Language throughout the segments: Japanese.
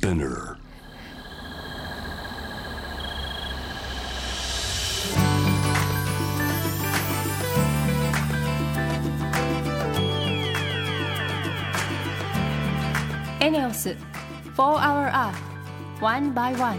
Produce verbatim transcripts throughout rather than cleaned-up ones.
Spinner. エネオス フォー Hour Earth One by One。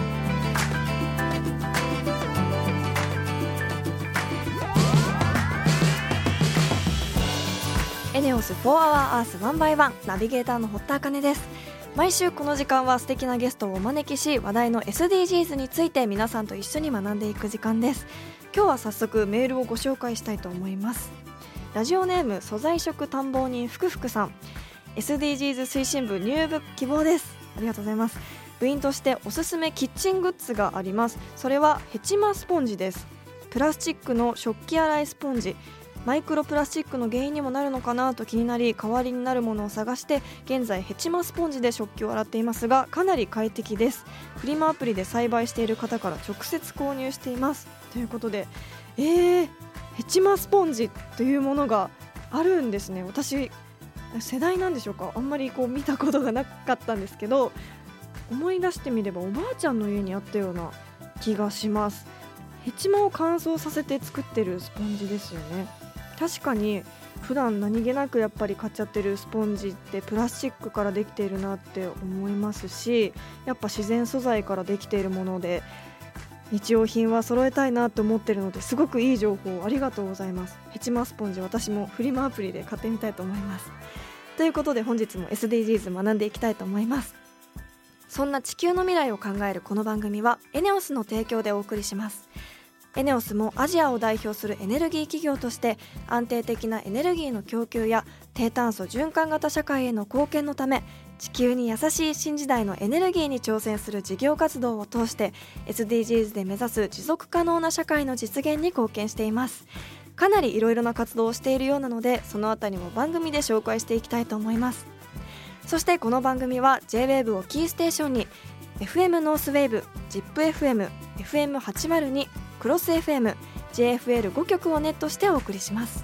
エネオス フォー Hour Earth One by One ナビゲーターの堀田茜です。毎週この時間は素敵なゲストをお招きし、話題の エスディージーズ について皆さんと一緒に学んでいく時間です。今日は早速メールをご紹介したいと思います。ラジオネーム素材食探訪人ふくふくさん、エスディージーズ 推進部入部希望です。ありがとうございます。部員としておすすめキッチングッズがあります。それはヘチマスポンジです。プラスチックの食器洗いスポンジ、マイクロプラスチックの原因にもなるのかなと気になり、代わりになるものを探して現在ヘチマスポンジで食器を洗っていますが、かなり快適です。フリマアプリで栽培している方から直接購入していますということで、えー、ヘチマスポンジというものがあるんですね。私世代なんでしょうか、あんまりこう見たことがなかったんですけど、思い出してみればおばあちゃんの家にあったような気がします。ヘチマを乾燥させて作ってるスポンジですよね。確かに普段何気なくやっぱり買っちゃってるスポンジってプラスチックからできているなって思いますし、やっぱ自然素材からできているもので日用品は揃えたいなと思っているので、すごくいい情報ありがとうございます。ヘチマスポンジ、私もフリマアプリで買ってみたいと思います。ということで本日も エスディージーズ 学んでいきたいと思います。そんな地球の未来を考えるこの番組はエネオスの提供でお送りします。エネオスもアジアを代表するエネルギー企業として安定的なエネルギーの供給や低炭素循環型社会への貢献のため、地球に優しい新時代のエネルギーに挑戦する事業活動を通して エスディージーズ で目指す持続可能な社会の実現に貢献しています。かなりいろいろな活動をしているようなので、そのあたりも番組で紹介していきたいと思います。そしてこの番組は ジェイウェーブ をキーステーションに エフエム ノースウェーブ、ジップエフエム、エフエムはちまるに、クロス エフエム、ジェイエフエルご 曲をネットしてお送りします。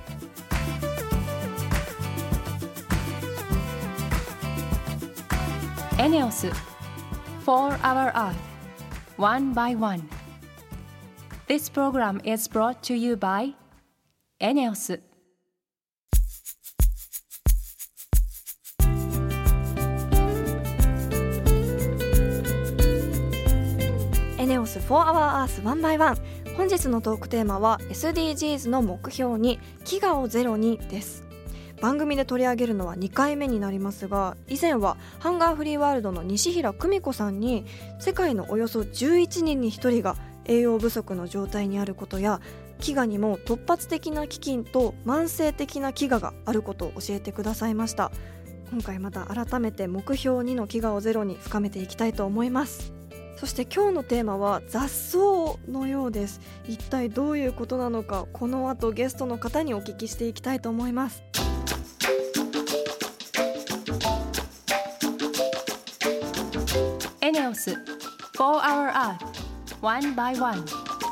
エネオス フォー Hour Earth One by One。 This program is brought to you by エネオス。 エネオス フォー Hour Earth One by One。 本日のトークテーマは エスディージーズ の目標に飢餓をゼロにです。番組で取り上げるのはにかいめになりますが、以前はハンガーフリーワールドの西平久美子さんに世界のおよそじゅういちにんにひとりが栄養不足の状態にあることや、飢餓にも突発的な飢饉と慢性的な飢餓があることを教えてくださいました。今回また改めて目標にの飢餓をゼロに深めていきたいと思います。そして今日のテーマは雑草のようです。一体どういうことなのか、この後ゲストの方にお聞きしていきたいと思います。 エネオス フォー Hour Earth One by One。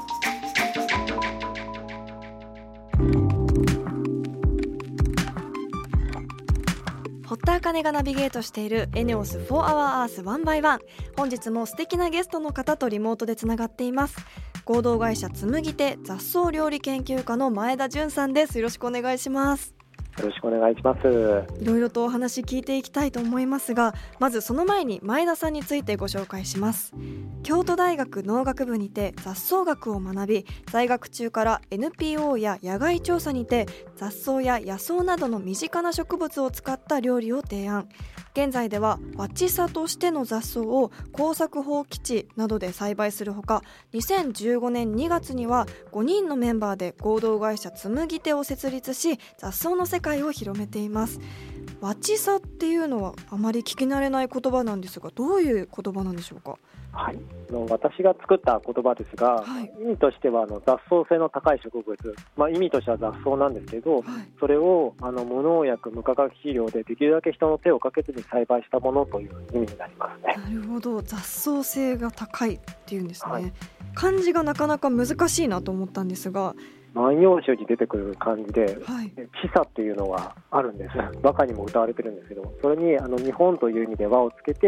堀田茜がナビゲートしているエネオス フォー Hour Earth One by One。 本日も素敵なゲストの方とリモートでつながっています。合同会社つむぎて雑草料理研究家の前田純さんです。よろしくお願いします。 よろしくお願いします。 いろいろとお話聞いていきたいと思いますが、まずその前に前田さんについてご紹介します。京都大学農学部にて雑草学を学び、在学中から エヌピーオー や野外調査にて雑草や野草などの身近な植物を使った料理を提案。現在ではワチサとしての雑草を耕作放棄地などで栽培するほか、にせんじゅうごねんにがつにはごにんのメンバーで合同会社つむぎてを設立し、雑草の世界を広めています。ワチサっていうのはあまり聞き慣れない言葉なんですが、どういう言葉なんでしょうか？ はい、あの私が作った言葉ですが、はい、意味としてはあの雑草性の高い植物、まあ、意味としては雑草なんですけど、はい、それをあの無農薬無化学肥料でできるだけ人の手をかけずに栽培したものという意味になりますね。 なるほど、雑草性が高いっていうんですね、 はい、 漢字がなかなか難しいなと思ったんですが、 万葉集に出てくる漢字で、 はい、 地佐っていうのがあるんです。和歌にも歌われてるんですけど、それにあの日本という意味で和をつけて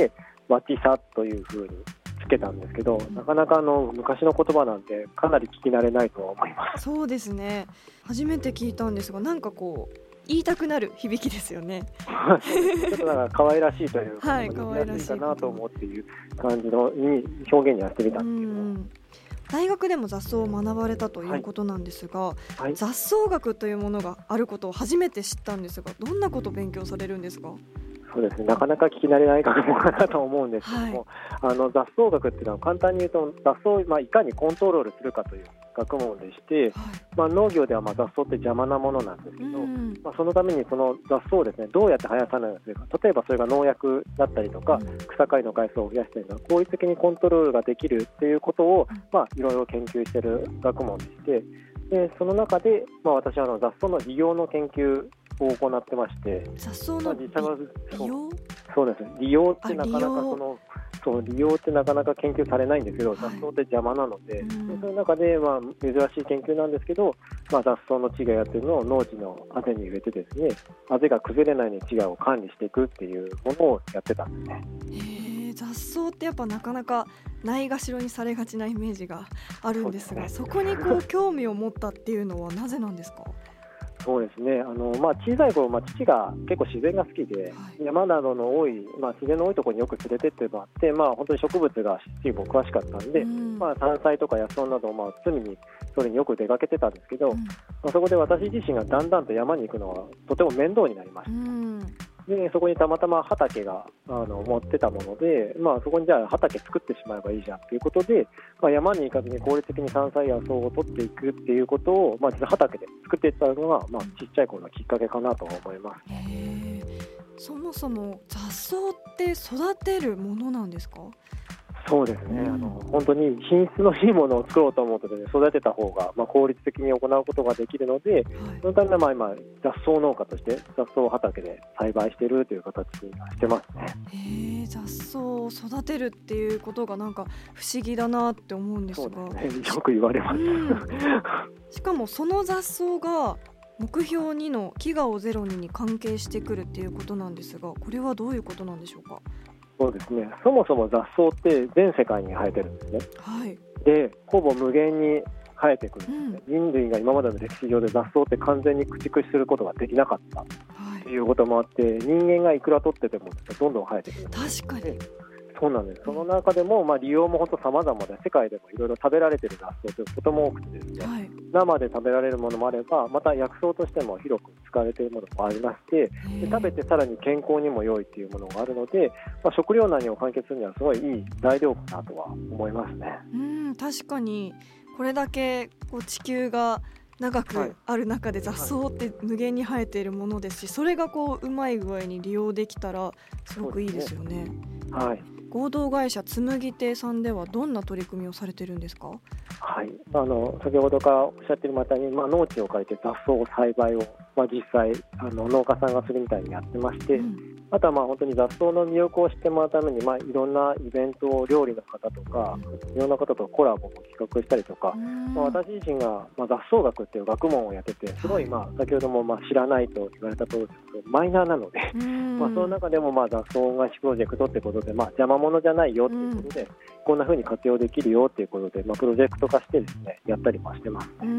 ワティサというふうにつけたんですけど、なかなかあの昔の言葉なんでかなり聞き慣れないとは思います。 そうですね、初めて聞いたんですが、なんかこう言いたくなる響きですよねちょっとなんか可愛らしいというか、 はい、 可愛らしいかなと思っていう感じの表現にはしてみたんですけど、うん、 大学でも雑草を学ばれたということなんですが、はいはい、雑草学というものがあることを初めて知ったんですが、どんなことを勉強されるんですか？ そうですね、なかなか聞き慣れない学問かなと思うんですけども、はい、あの雑草学っていうのは簡単に言うと雑草を、まあ、いかにコントロールするかという学問でして、はい、まあ、農業ではまあ雑草って邪魔なものなんですけど、うん、まあ、そのためにその雑草をですね、どうやって生やさないかというか、例えばそれが農薬だったりとか、うん、草刈りの回数を増やしたりとか効率的にコントロールができるということを、うん、まあ、いろいろ研究している学問でして、でその中で、まあ、私はあの雑草の利用の研究を行ってまして、 雑草の利用、 そうです、利用ってなかなかそのそう利用ってなかなか研究されないんですけど、はい、雑草って邪魔なので、うん、でその中で、まあ、珍しい研究なんですけど、まあ、雑草の地がやってるのを農地のあぜに植えてですね、あぜが崩れないように地がを管理していくっていうものをやってたんですね。 へー、雑草ってやっぱなかなかないがしろにされがちなイメージがあるんですが、 そ, ですね、そこにこう興味を持ったっていうのはなぜなんですか？ そうですね、あのまあ、小さい頃、まあ、父が結構自然が好きで、はい、山などの多い、まあ、自然の多いところによく連れてってもらって、まあ、本当に植物が父も詳しかったんで、うん、まあ、山菜とか野草などを、まあ、常にそれによく出かけてたんですけど、うん、まあ、そこで私自身がだんだんと山に行くのはとても面倒になりました。うん、でそこにたまたま畑があの持ってたもので、まあ、そこにじゃあ畑作ってしまえばいいじゃんということで、まあ、山に行かずに効率的に山菜や草を取っていくっていうことを、まあ、実は畑で作っていったのが、まあ、ちっちゃい頃のきっかけかなと思います。 へー、そもそも雑草って育てるものなんですか？ そうですね、うん、あの本当に品質のいいものを作ろうと思うと、ね、育てた方が、まあ、効率的に行うことができるので、はい、そのためにまあ今雑草農家として雑草畑で栽培しているという形にしてますね。 へー、雑草を育てるっていうことがなんか不思議だなって思うんですが。 そうですね、よく言われます、うん、 しかもその雑草が目標にの飢餓をゼロにに関係してくるっていうことなんですが、これはどういうことなんでしょうか？ そうですね、そもそも雑草って全世界に生えてるんですね。 はい、 でほぼ無限に生えてくるんですね、うん、人類が今までの歴史上で雑草って完全に駆逐することができなかったということもあって、人間がいくら取っててもどんどん生えてくるんです。 確かにそうなんです。その中でも、まあ、利用も本当様々で、世界でもいろいろ食べられている雑草ということも多くてですね、はい、生で食べられるものもあれば、また薬草としても広く使われているものもありまして、で食べてさらに健康にも良いというものがあるので、まあ、食糧難を解決するにはすごいいい材料かなとは思いますね。 うん、確かにこれだけこう地球が長くある中で雑草って無限に生えているものですし、それがこううまい具合に利用できたらすごくいいですよね。 はい、 合同会社つむぎ亭さんではどんな取り組みをされているんですか？ はい、あの先ほどからおっしゃっているまたに、まあ、農地を借りて雑草を栽培を、まあ、実際あの農家さんがするみたいにやってまして、うん、あとはまあ本当に雑草の魅力を知ってもらうために、まあ、いろんなイベントを料理の方とか、うん、いろんな方とコラボも企画したりとか、まあ、私自身が、まあ、雑草学っていう学問をやってて、すごい、まあ、先ほどもまあ知らないと言われた通りマイナーなので、まあ、その中でもまあ雑草恩返しプロジェクトってことで、まあ、邪魔者じゃないよっていうことで、うん、こんな風に活用できるよっていうことで、まあ、プロジェクト化してですね、やったりもしてます。 うん、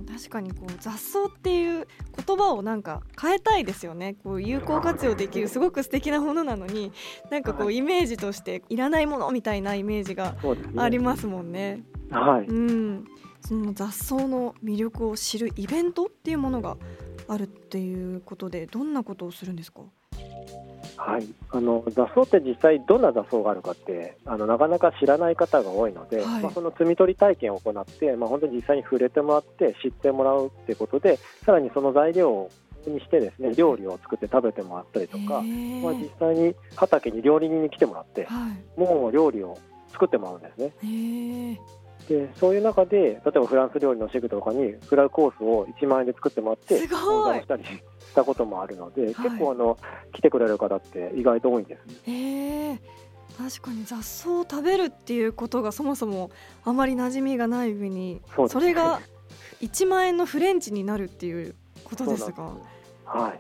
確かにこう雑草っていう言葉をなんか変えたいですよね。こう有効活用できるすごく素敵なものなのに、なんかこうイメージとしていらないものみたいなイメージがありますもんね。 はい、 うん、その雑草の魅力を知るイベントっていうものがあるっていうことで、どんなことをするんですか？ はい、あの雑草って実際どんな雑草があるかってあのなかなか知らない方が多いので、はい、まあ、その摘み取り体験を行って、まあ、本当に実際に触れてもらって知ってもらうってことで、さらにその材料にしてですね、料理を作って食べてもらったりとか、まあ、実際に畑に料理人に来てもらって、はい、もう料理を作ってもらうんですね。 へでそういう中で、例えばフランス料理のシェフとかにフライコースをいちまんえんで作ってもらって講座をしたりしたこともあるので、はい、結構あの来てくれる方って意外と多いんです。 へー、確かに雑草を食べるっていうことがそもそもあまり馴染みがない上に、 そ, それがいちまんえんのフレンチになるっていうことですが、 はい、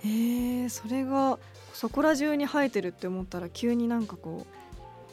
へー、それがそこら中に生えてるって思ったら急になんかこう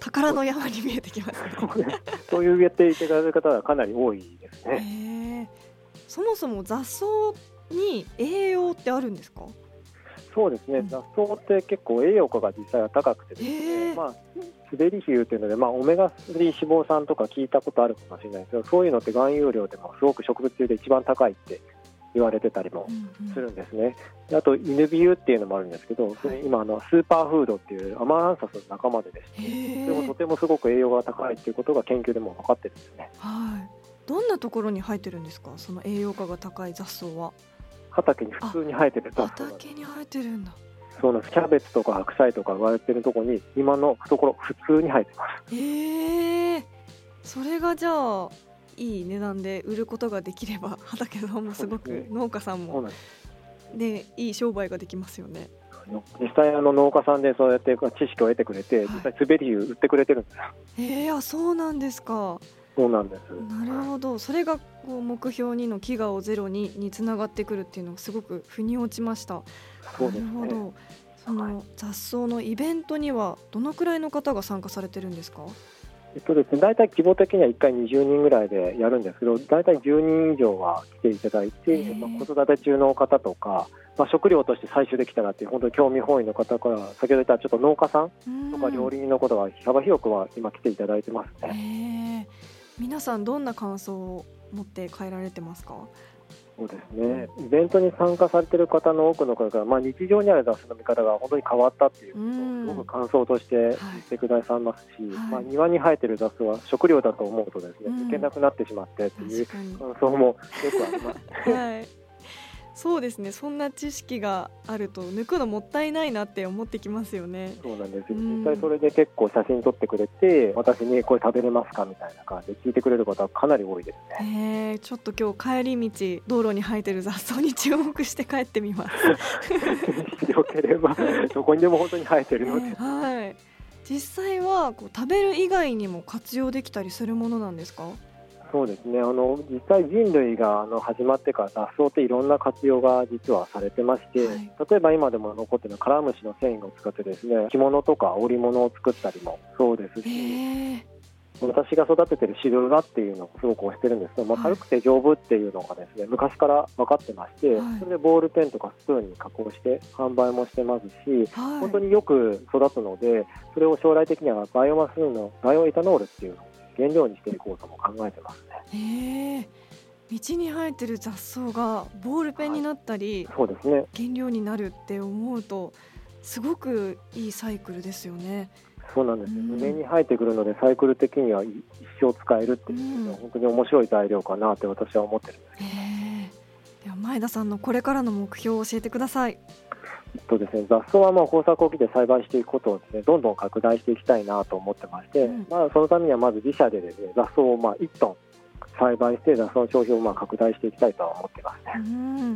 宝の山に見えてきますねそういう言っていただく方はかなり多いですね。 へ、そもそも雑草に栄養ってあるんですか？ そうですね、うん、雑草って結構栄養価が実際は高くてですね、まあ、スベリヒユというので、まあ、オメガスリー脂肪酸とか聞いたことあるかもしれないですけど、そういうのって含有量でもすごく植物性で一番高いって言われてたりもするんですね、うんうん、であとイヌビユっていうのもあるんですけど、それ今あのスーパーフードっていうアマランサスの仲間でですね、それもとてもすごく栄養が高いっていうことが研究でも分かってるんですね。 はい、どんなところに生えてるんですか、その栄養価が高い雑草は？ 畑に普通に生えてる雑草。 畑に生えてるんだ。 そうなんです。キャベツとか白菜とか言われてるところに今のところ普通に生えてます。 へー、それがじゃあいい値段で売ることができれば畑さんもすごく、ね、農家さんもでいい商売ができますよね。 実際あの農家さんでそうやって知識を得てくれて、はい、実際スベリユ売ってくれてるんですよ。 えー、あ、そうなんですか。 そうなんです。 なるほど。それがこう目標にの飢餓をゼロににつながってくるっていうのがすごく腑に落ちました。 そうですね。 なるほど。その雑草のイベントにはどのくらいの方が参加されてるんですか？ えっとですね、大体規模的にはいっかいにじゅうにんぐらいでやるんですけど、大体じゅうにん以上は来ていただいて、まあ、子育て中の方とか、まあ、食料として採取できたらっていう本当に興味本位の方から、先ほど言ったちょっと農家さんとか料理人の方が幅広くは今来ていただいてますね。 皆さんどんな感想を持って帰られてますか？ そうですね、イベントに参加されている方の多くの方が、まあ、日常にある雑草の見方が本当に変わったっていうことをすごく感想として言ってくださいますし、はい、まあ、庭に生えている雑草は食料だと思うとですね、いけなくなってしまってっていう感想もよくありますね。はい、 そうですね、そんな知識があると抜くのもったいないなって思ってきますよね。 そうなんですよ、実際それで結構写真撮ってくれて、私にこれ食べれますかみたいな感じで聞いてくれる方はかなり多いですね。 えー、ちょっと今日帰り道道路に生えてる雑草に注目して帰ってみますよければどこにでも本当に生えてるので、 えー、はい、実際はこう食べる以外にも活用できたりするものなんですか？ そうですね、あの実際人類があの始まってから雑草っていろんな活用が実はされてまして、はい、例えば今でも残っているカラムシの繊維を使ってですね、着物とか織物を作ったりもそうですし、私が育てているシルラっていうのをすごく推してるんですけど、まあ、軽くて丈夫っていうのがですね、昔から分かってまして、はい、それでボールペンとかスプーンに加工して販売もしてますし、はい、本当によく育つので、それを将来的にはバイオマスのバイオエタノールっていうのを原料にしていこうとも考えてますね。 へー、道に生えてる雑草がボールペンになったり、 はい、そうですね、 原料になるって思うとすごくいいサイクルですよね。 そうなんですよ、うん、上に生えてくるのでサイクル的には一生使えるっていうのは本当に面白い材料かなって私は思ってるんです。 へー、では前田さんのこれからの目標を教えてください。 えっとですね、雑草はまあ豊作を機で栽培していくことをですね、どんどん拡大していきたいなと思ってまして、うん、まあ、そのためにはまず自社でですね、雑草をまあいっトン栽培して雑草の消費をまあ拡大していきたいとは思ってますね。 うん、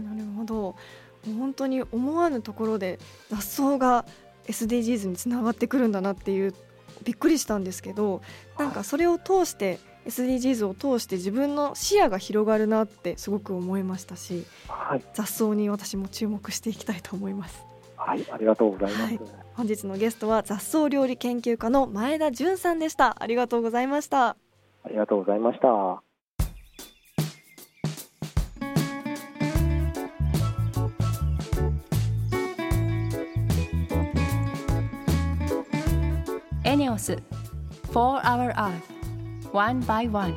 なるほど。もう本当に思わぬところで雑草が エスディージーズ につながってくるんだなっていうびっくりしたんですけど、なんかそれを通して エスディージーズ を通して自分の視野が広がるなってすごく思いましたし、はい、雑草に私も注目していきたいと思います。 はい、ありがとうございます、はい、 本日のゲストは雑草料理研究家の前田純さんでした。ありがとうございました。 ありがとうございました。 エネオス For Our Earth One by One。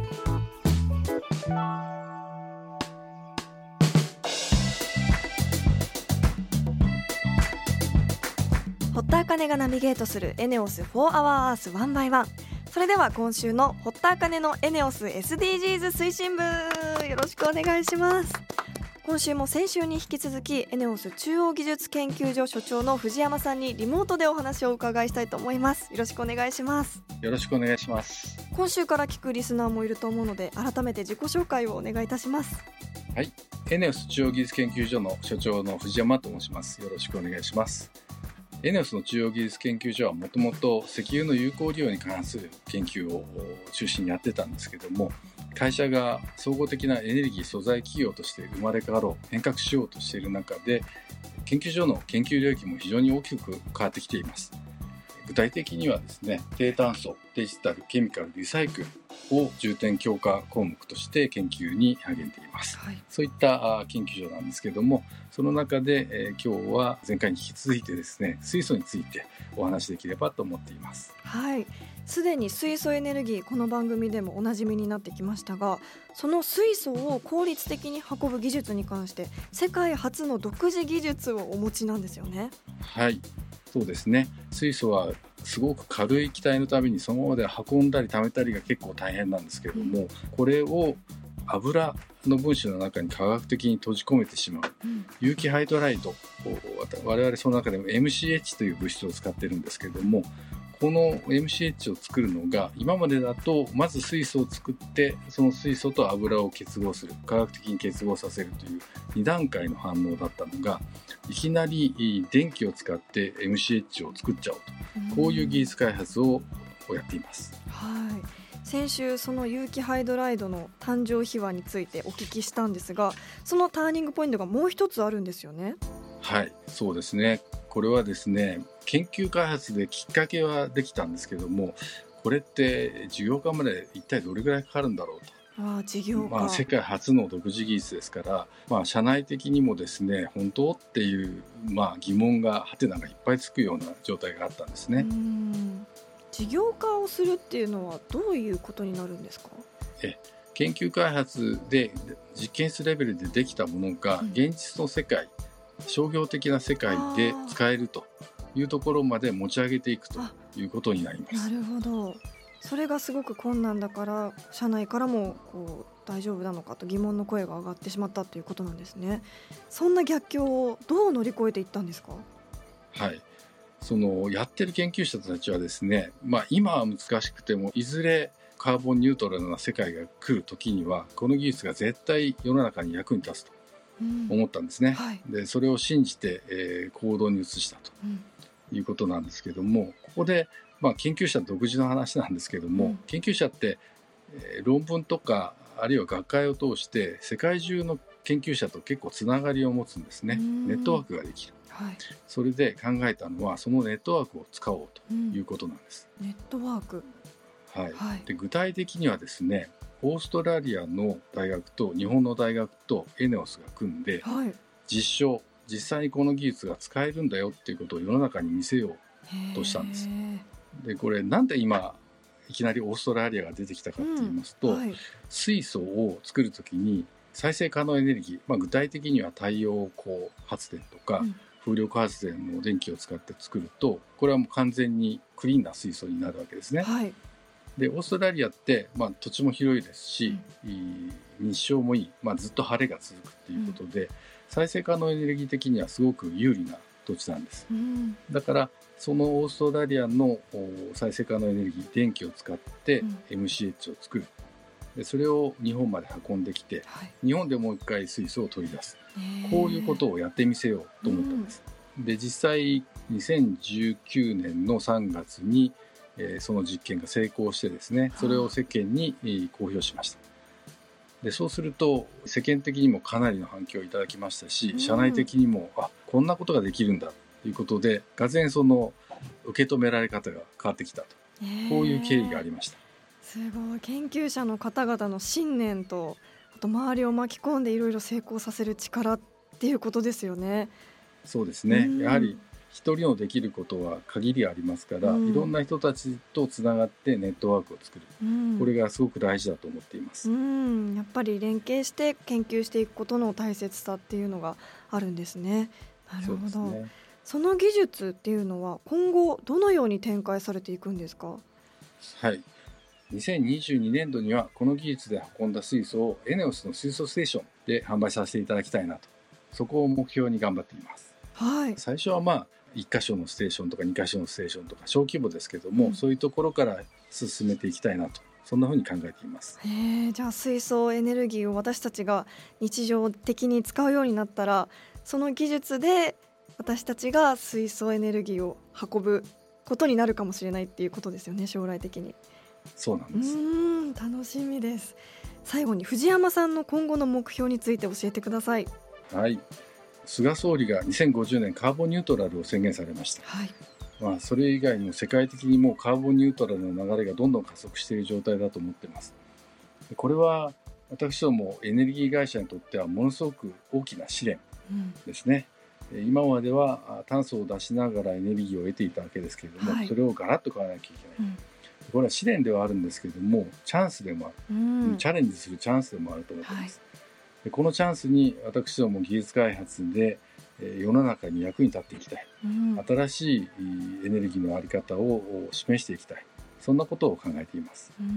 堀田茜がナビゲートするエネオス For Our Earth One by One。それでは今週の堀田茜のエネオス エスディージーズ 推進部、よろしくお願いします。今週も先週に引き続きエネオス中央技術研究所所長の藤山さんにリモートでお話をお伺いしたいと思います。よろしくお願いします。 よろしくお願いします。 今週から聞くリスナーもいると思うので、改めて自己紹介をお願いいたします。 はい、エネオス中央技術研究所の所長の藤山と申します。よろしくお願いします。エネオスの中央技術研究所はもともと石油の有効利用に関する研究を中心にやってたんですけども、会社が総合的なエネルギー素材企業として生まれ変わろう、変革しようとしている中で、研究所の研究領域も非常に大きく変わってきています。 具体的にはですね、低炭素、デジタル、ケミカル、リサイクルを重点強化項目として研究に励んでいます、はい、そういった研究所なんですけども、その中で、えー、今日は前回に引き続いてですね、水素についてお話しできればと思っています。 はい、すでに水素エネルギー、この番組でもおなじみになってきましたが、その水素を効率的に運ぶ技術に関して世界初の独自技術をお持ちなんですよね。 はい、そうですね。水素はすごく軽い気体のためにそのままで運んだり貯めたりが結構大変なんですけれども、うん、これを油の分子の中に科学的に閉じ込めてしまう、うん、有機ハイドライド、我々その中でも エムシーエイチ という物質を使ってるんですけれども、この エムシーエイチ を作るのが今までだとまず水素を作ってその水素と油を結合する、科学的に結合させるというに段階の反応だったのが、いきなり電気を使って エムシーエイチ を作っちゃおうと、こういう技術開発をやっています。 はい、先週その有機ハイドライドの誕生秘話についてお聞きしたんですが、そのターニングポイントがもう一つあるんですよね。 はい、そうですね。これはですね、研究開発できっかけはできたんですけども、これって事業化まで一体どれぐらいかかるんだろうと。 ああ、事業化、 まあ、世界初の独自技術ですから、まあ、社内的にもですね、本当っていう、まあ、疑問がハテナがいっぱいつくような状態があったんですね。 うーん、事業化をするっていうのはどういうことになるんですか？ え研究開発で実験室レベルでできたものが現実の世界、うん、商業的な世界で使えるというところまで持ち上げていくということになります。 なるほど。それがすごく困難だから社内からもこう大丈夫なのかと疑問の声が上がってしまったということなんですね。そんな逆境をどう乗り越えていったんですか？ はい、そのやってる研究者たちはですね、まあ、今は難しくてもいずれカーボンニュートラルな世界が来る時にはこの技術が絶対世の中に役に立つと思ったんですね、うんはい、でそれを信じて、えー、行動に移したということなんですけども、ここでまあ、研究者独自の話なんですけども、うん、研究者って、えー、論文とかあるいは学会を通して世界中の研究者と結構つながりを持つんですね。ネットワークができる、はい、それで考えたのはそのネットワークを使おうということなんです、 うん、ネットワーク、 はいはい、で具体的にはですね、オーストラリアの大学と日本の大学とエネオスが組んで、はい、実証実際にこの技術が使えるんだよっていうことを世の中に見せようとしたんです。でこれなんで今いきなりオーストラリアが出てきたかって言いますと、うんはい、水素を作るときに再生可能エネルギー、まあ、具体的には太陽光発電とか、うん、風力発電の電気を使って作ると、これはもう完全にクリーンな水素になるわけですね、はい、でオーストラリアって、まあ、土地も広いですし、うん、日照もいい、まあ、ずっと晴れが続くっていうことで、うん、再生可能エネルギー的にはすごく有利な土地なんです、うん、だからそのオーストラリアの再生可能エネルギー電気を使って エムシーエイチ を作る、でそれを日本まで運んできて、はい、日本でもう一回水素を取り出す、こういうことをやってみせようと思ったんです、うん、で実際にせんじゅうきゅうねんのさんがつに、えー、その実験が成功してですね、それを世間に、えー、公表しました。でそうすると世間的にもかなりの反響をいただきましたし、うん、社内的にもあこんなことができるんだということで、がぜんその受け止められ方が変わってきたと、こういう経緯がありました。 すごい、研究者の方々の信念と、あと周りを巻き込んでいろいろ成功させる力っていうことですよね。 そうですね、うん、やはり一人のできることは限りありますから、うん、いろんな人たちとつながってネットワークを作る、うん、これがすごく大事だと思っています、 うん、やっぱり連携して研究していくことの大切さっていうのがあるんですね。なるほど。そうですね。その技術っていうのは今後どのように展開されていくんですか？ はい、にせんにじゅうにねんどにはこの技術で運んだ水素をエネオスの水素ステーションで販売させていただきたいなと、そこを目標に頑張っています、はい、最初はまあいっかしょのステーションとかにかしょのステーションとか小規模ですけども、うん、そういうところから進めていきたいなと、そんなふうに考えています。 へー、じゃあ水素エネルギーを私たちが日常的に使うようになったら、その技術で私たちが水素エネルギーを運ぶことになるかもしれないっていうことですよね、将来的に。 そうなんです。 うーん、楽しみです。最後に藤山さんの今後の目標について教えてください。 はい、菅総理がにせんごじゅうねんカーボンニュートラルを宣言されました、 はい、 まあ、それ以外にも世界的にもうカーボンニュートラルの流れがどんどん加速している状態だと思っています。これは私どもエネルギー会社にとってはものすごく大きな試練ですね、うん、今までは炭素を出しながらエネルギーを得ていたわけですけれども、はい、それをガラッと変えなきゃいけない、うん、これは試練ではあるんですけれどもチャンスでもある、うん、チャレンジするチャンスでもあると思っています、はい、でこのチャンスに私ども技術開発で世の中に役に立っていきたい、うん、新しいエネルギーの在り方を示していきたい、そんなことを考えています、 うん、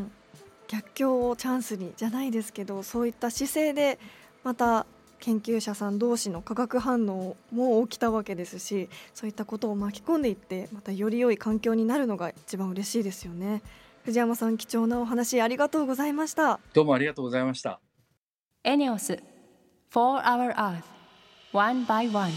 逆境をチャンスにじゃないですけど、そういった姿勢でまた研究者さん同士の化学反応も起きたわけですし、そういったことを巻き込んでいってまたより良い環境になるのが一番嬉しいですよね。藤山さん、貴重なお話ありがとうございました。 どうもありがとうございました。 エネオス For Our Earth One by One。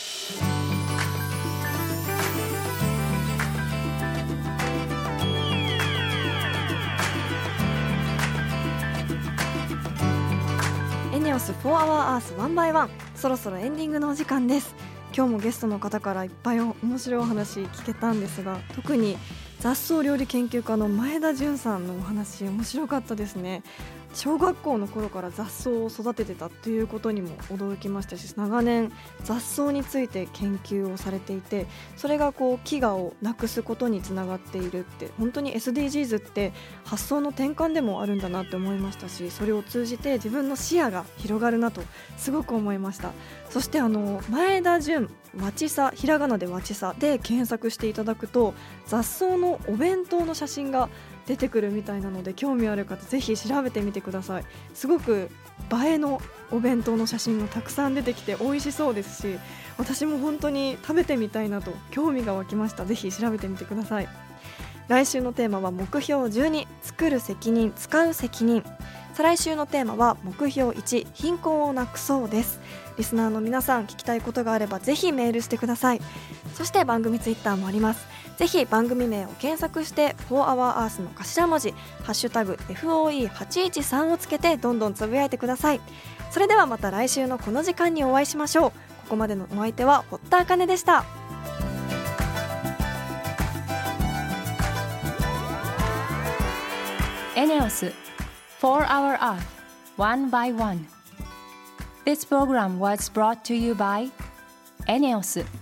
エネオス For Our Earth One by One、 そろそろエンディングのお時間です。今日もゲストの方からいっぱい面白いお話聞けたんですが、特に雑草料理研究家の前田純さんのお話面白かったですね。小学校の頃から雑草を育ててたということにも驚きましたし、長年雑草について研究をされていて、それがこう飢餓をなくすことにつながっているって、本当に エスディージーズ って発想の転換でもあるんだなって思いましたし、それを通じて自分の視野が広がるなとすごく思いました。そしてあの前田純わちさ、ひらがなでわちさで検索していただくと雑草のお弁当の写真が出てくるみたいなので、興味ある方ぜひ調べてみてください。すごく映えのお弁当の写真がたくさん出てきて美味しそうですし、私も本当に食べてみたいなと興味が湧きました。ぜひ調べてみてください。来週のテーマは目標じゅうに、作る責任、使う責任。再来週のテーマは目標いち、貧困をなくそうです。リスナーの皆さん、聞きたいことがあればぜひメールしてください。そして番組ツイッターもあります。ぜひ番組名を検索して For Our Earth の頭文字ハッシュタグ エフオーイーはちいちさん をつけてどんどんつぶやいてください。それではまた来週のこの時間にお会いしましょう。ここまでのお相手は堀田茜でした。 エネオス For Our Earth One by One。 This program was brought to you by エネオス。